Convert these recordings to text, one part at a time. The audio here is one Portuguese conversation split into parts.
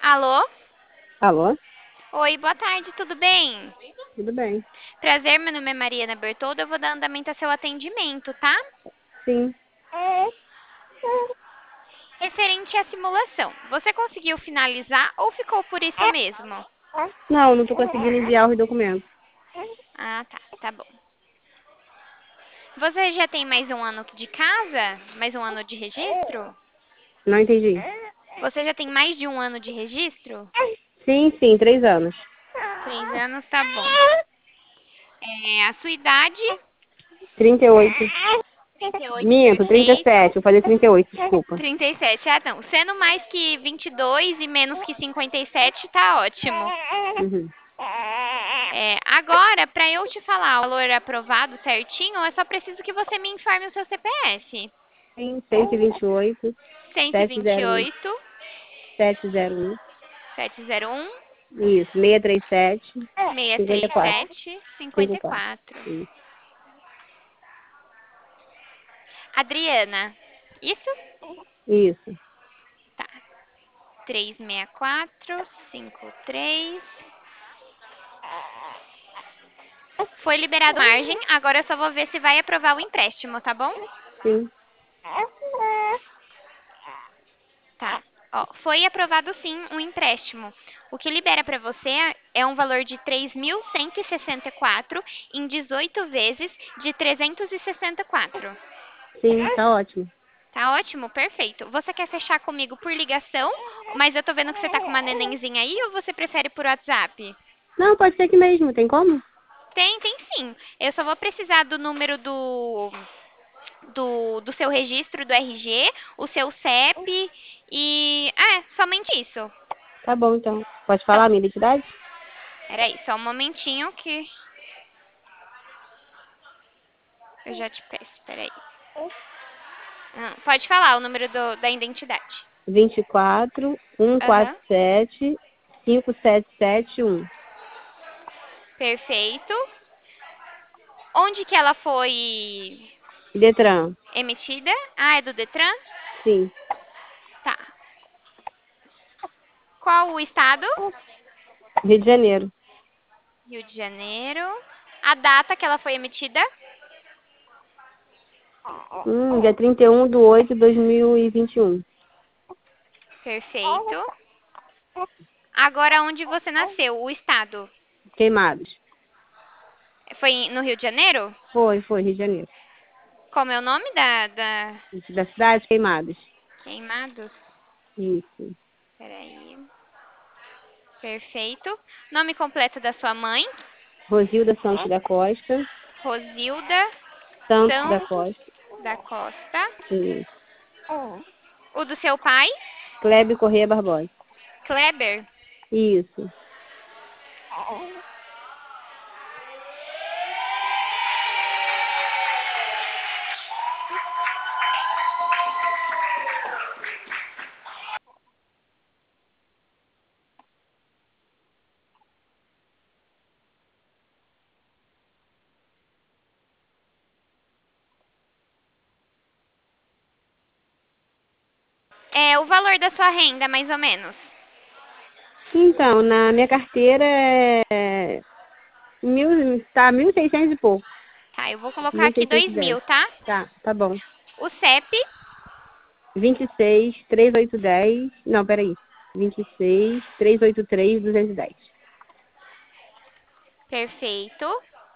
Alô? Alô? Oi, boa tarde, tudo bem? Tudo bem? Prazer, meu nome é Mariana Bertoldo, eu vou dar andamento ao seu atendimento, tá? Sim. Referente à simulação, você conseguiu finalizar ou ficou por isso mesmo? Não tô conseguindo enviar os documentos. Ah, tá bom. Você já tem mais um ano de casa? Mais um ano de registro? Não entendi. Você já tem mais de um ano de registro? Sim, 3 anos. 3 anos, tá bom. A sua idade? 38. 38, Minto, perfeito. 37. Eu falei 38, desculpa. 37, ah não. Sendo mais que 22 e menos que 57, tá ótimo. Uhum. Agora, para eu te falar o valor aprovado certinho, eu só preciso que você me informe o seu CPF. Sim, 128, 701, 128 701. 701 Isso, 637, 54. 637 54. 54. Isso. Adriana, isso? Isso. Tá. 364 53. Foi liberado a margem, agora eu só vou ver se vai aprovar o empréstimo, tá bom? Sim. Tá. Ó, foi aprovado sim um empréstimo. O que libera para você é um valor de 3.164 em 18 vezes de 364. Sim, tá ótimo. Tá ótimo, perfeito. Você quer fechar comigo por ligação, mas eu tô vendo que você tá com uma nenenzinha aí ou você prefere por WhatsApp? Não, pode ser aqui mesmo, tem como? Tem sim. Eu só vou precisar do número do seu registro do RG, o seu CEP e. Somente isso. Tá bom, então. Pode Então, falar a minha identidade? peraí, só um momentinho que eu já te peço, peraí. Pode falar o número da identidade. 24 Aham, 147 5771. perfeito. Onde que ela foi Detran. emitida? Ah, é do Detran? Sim. Tá. Qual o estado? Rio de Janeiro. Rio de Janeiro. A data que ela foi emitida? Dia 31/8/2021. Perfeito. Agora, onde você nasceu? O estado? Queimados. Foi no Rio de Janeiro? Foi, Rio de Janeiro. Como é o nome da Da cidade, Queimados. Queimados? Isso. Peraí. Perfeito. Nome completo da sua mãe? Rosilda Santos da Costa. Rosilda Santos da Santos Costa. da Costa. Isso. O do seu pai? Kleber Correia Barbosa. Kleber. Isso. O valor da sua renda, mais ou menos. Então, na minha carteira tá 1.600 e pouco. Tá, eu vou colocar aqui 1.610. 2.000, tá? Tá bom. O CEP, 26 3810. Não, peraí. 26 383 210. perfeito.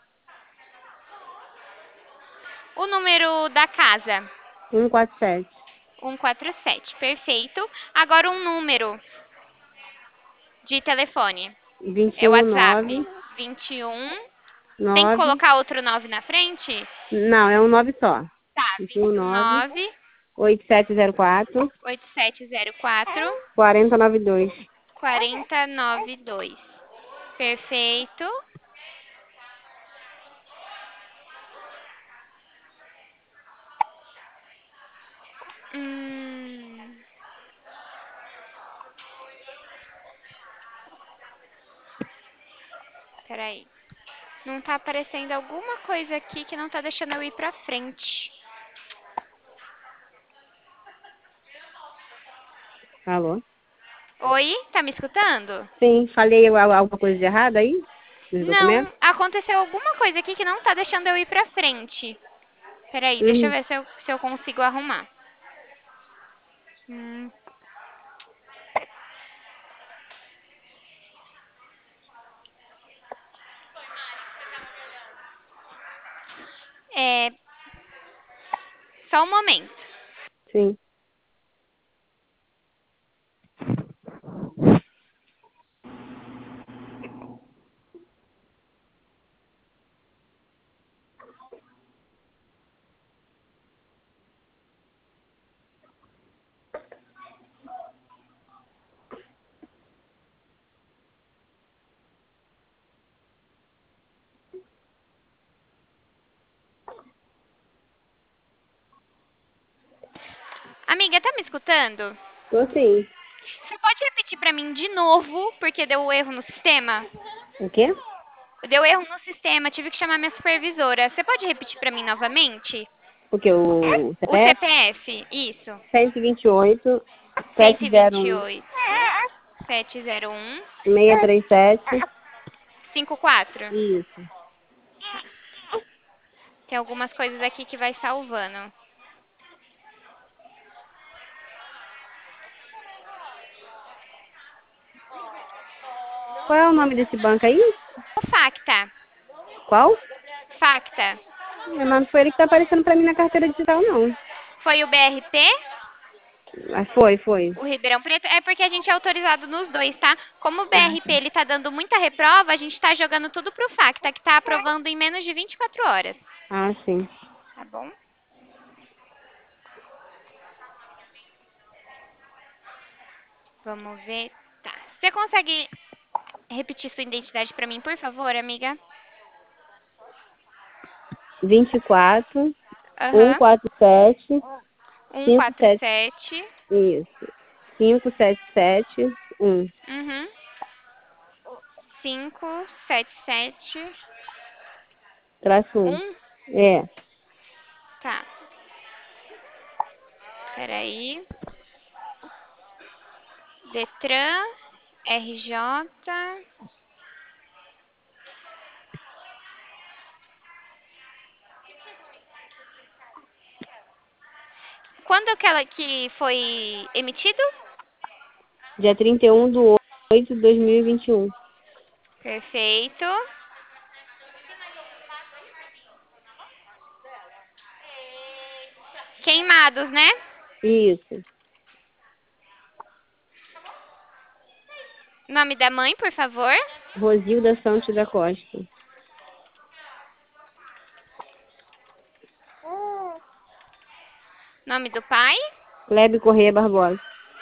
O número da casa, 147. 147, perfeito. Agora um número de telefone. É o 21 9 WhatsApp, 21. Tem que 9. colocar outro 9 na frente? Não, é um 9 só. Tá, 21 21 9 9 8704 8704 4092. 4092. Perfeito. Hum, peraí. Não tá aparecendo alguma coisa aqui que não tá deixando eu ir pra frente. Alô? Oi, tá me escutando? Sim, falei alguma coisa de errado aí? Nos documentos? Não, aconteceu alguma coisa aqui que não tá deixando eu ir pra frente. Peraí, deixa eu Uhum. ver se eu consigo arrumar. Hum, é, só um momento. Sim. Amiga, tá me escutando? Tô sim. Você pode repetir pra mim de novo, porque deu erro no sistema? O quê? Deu erro no sistema, tive que chamar minha supervisora. Você pode repetir pra mim novamente? O quê? O O CPF? CPF, isso. 128 701 128 701 637. 54. Isso. Tem algumas coisas aqui que vai salvando. Qual é o nome desse banco aí? O Facta. Qual? Facta. Mas não foi ele que tá aparecendo pra mim na carteira digital, não. Foi o BRP, Ah, foi. o Ribeirão Preto. É porque a gente é autorizado nos dois, tá? Como o Ah, BRP ele tá dando muita reprova, a gente tá jogando tudo pro Facta, que tá aprovando em menos de 24 horas. ah, sim. Tá bom? Vamos ver. Tá. Você consegue repetir sua identidade pra mim, por favor, amiga? 24 Aham. 147 57. 147. Isso. 5771. Uhum. 577. Traço 1. 1. É. Tá. Peraí. Detran, RJ. Quando aquela que foi emitido? Dia 31/8/2021. Perfeito. Queimados, né? Isso. Nome da mãe, por favor. Rosilda Santos da Costa. Nome do pai. Lebe Correia Barbosa.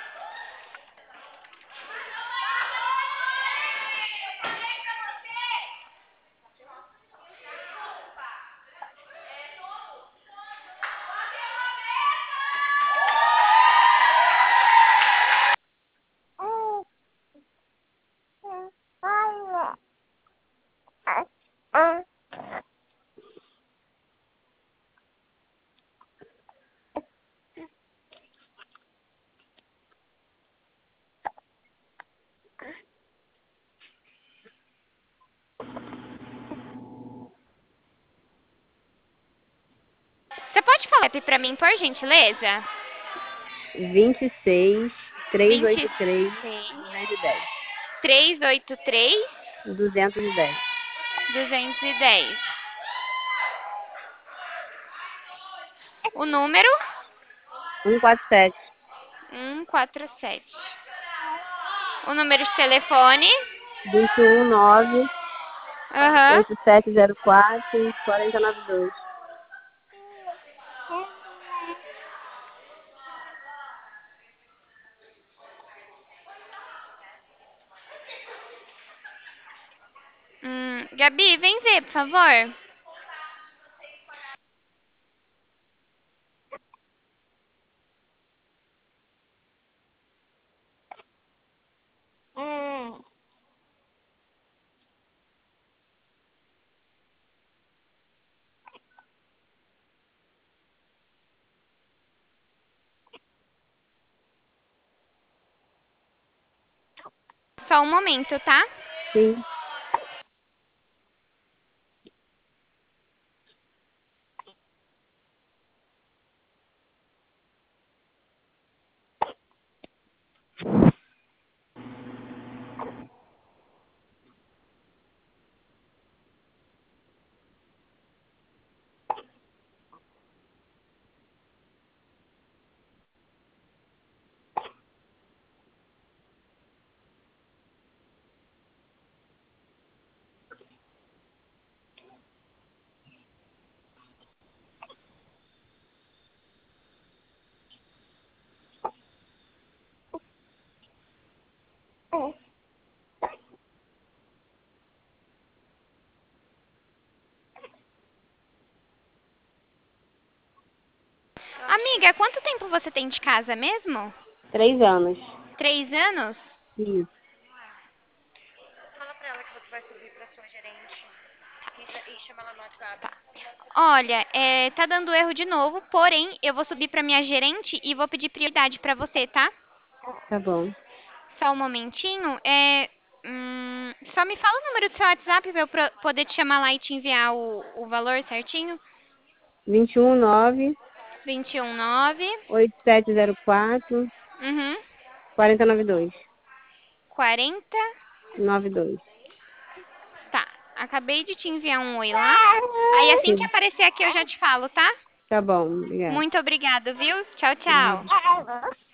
Você pode falar pra mim, por gentileza? 26 26 383 210. 383 210. 210. O número 147. 147. O número de telefone. 219 Aham. 8704 4092. Gabi, vem ver, por favor. Só um momento, tá? Sim. Amiga, quanto tempo você tem de casa mesmo? 3 anos. 3 anos? Isso. Fala pra ela que você vai subir pra sua gerente e chama ela no WhatsApp. Olha, tá dando erro de novo, porém, eu vou subir pra minha gerente e vou pedir prioridade pra você, tá? Tá bom. Só um momentinho. Só me fala o número do seu WhatsApp pra eu poder te chamar lá e te enviar o valor certinho. 21 9 219. 8704 Uhum. 4092. 40. 92. Tá. Acabei de te enviar um oi lá. Aí assim que Sim. aparecer aqui eu já te falo, tá? Tá bom. Obrigada. Muito obrigada, viu? Tchau, tchau.